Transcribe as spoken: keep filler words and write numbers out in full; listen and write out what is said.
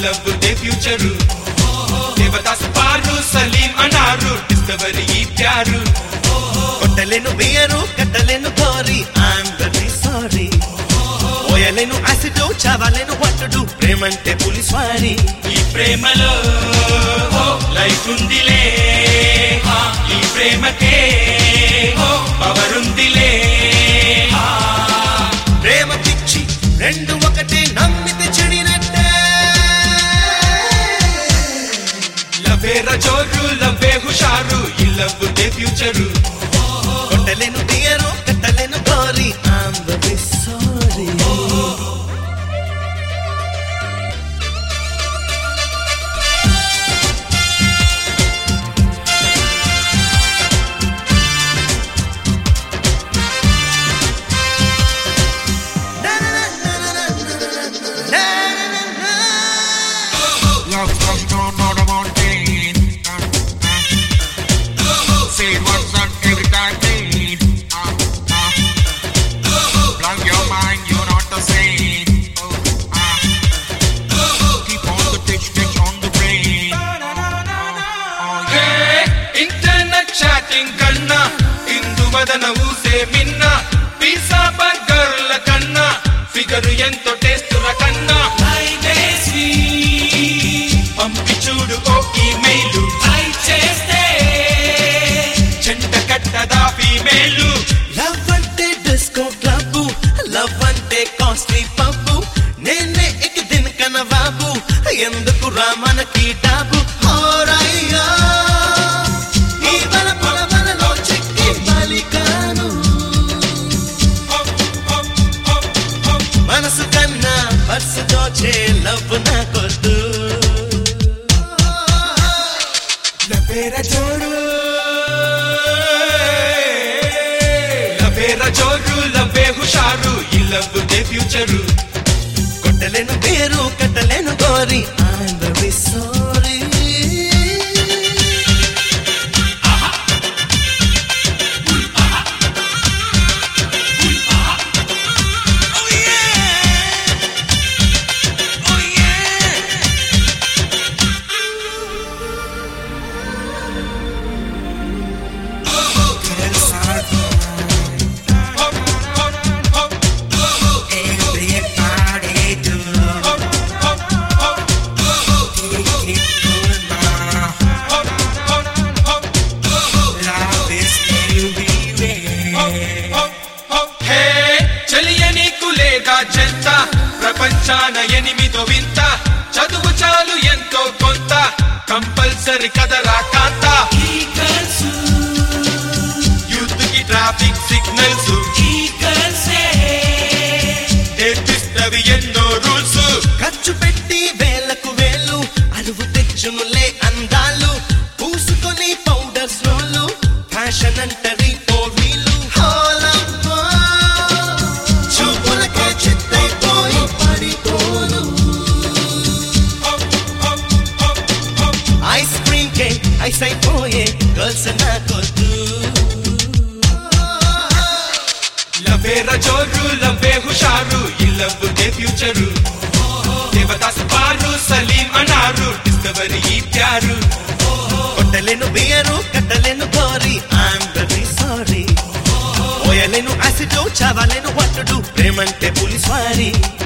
Love the future Devadasu Paru Salim అన్నారు discovery ఈ ప్యారు కొట్టలేను బియరు కట్టలేను కోరి ఐఎమ్ వెరీ సారీ పోయలేను యాసిడ్ చావలేను వట్టుడు ప్రేమంటే పులిస్ వారి ఈ ప్రేమలో లైఫ్ ఉందిలే ఈ ప్రేమకే పవర్ ఉందిలే ప్రేమ పిచ్చి రెండు ఒకటే నమ్మితే చెడినట్టే లవ్వే రజోరు లవ్వే హుషారు ఈ లవ్ దే ఫ్యూచరు కొట్టలేను బియరు కట్టలేను కోరి I'm very sorry Love comes down on the mountain. Say what's on every time need. Blank your mind, you're not the same. Keep on the pitch, pitch on the brain. Internet chatting కన్నా ఇందు వదన ఊసే మిన్న pizza బర్గర్ల కన్నా figure ఎంతో టేస్టుల కన్నా పంపి చూడు ఓ ఈమెయిలు చేస్తే చెంట కట్టదా ఫీమేలు లవ్ అంటే డిస్కో క్లబ్ లవ్ అంటే కాస్ట్లీ పబ్బు నేనే ఇక దినకన బాబు ఎందుకు రా మనకి డాబు హోరయ్యా ఈ బల బల బలలో చెక్కి బలికాను మనసు కన్నా పర్సు దోచే లవ్ నాకొద్దు లవ్వే రజోరు లవ్వే రజోరు లవ్వే హుషారు ఈ లవ్ దే ఫ్యూచరు కొట్టలేను పేరు కట్టలేను గోరి ఐఎమ్ వెరీ సారీ ప్రపంచాన ఎనిమిదో వింత చదువు చాలు ఎంతో కొంత కంపల్సరీ కదరా కాంత యూత్ కి ట్రాఫిక్ సిగ్నల్స్ నేర్పిస్తవి ఎన్నో రూల్స్ ఖర్చు పెట్టి వేలకు వేలు అరువు తెచ్చునులే అందాలు పూసుకొని పౌడర్ స్లోలు ఫ్యాషన్ అంటరి వీలు చూపులకే చిత్తైపోయి పడిపోను ఐస్ క్రీమ్ కే ఐస్ అయిపోయే గర్ల్స్ నాకొద్దు లవ్వే రజోరు లవ్వే హుషారు ఈ love the future Devadasu Paru Salim అన్నారు డిస్కవరీ ఈ ప్యారు కొట్టలేను బియరు కట్టలేను కోరి ఐఎమ్ వెరీ సారీ పోయలేను యాసిడ్ చావలేను వట్టుడు ప్రేమంటే పులిస్ వారి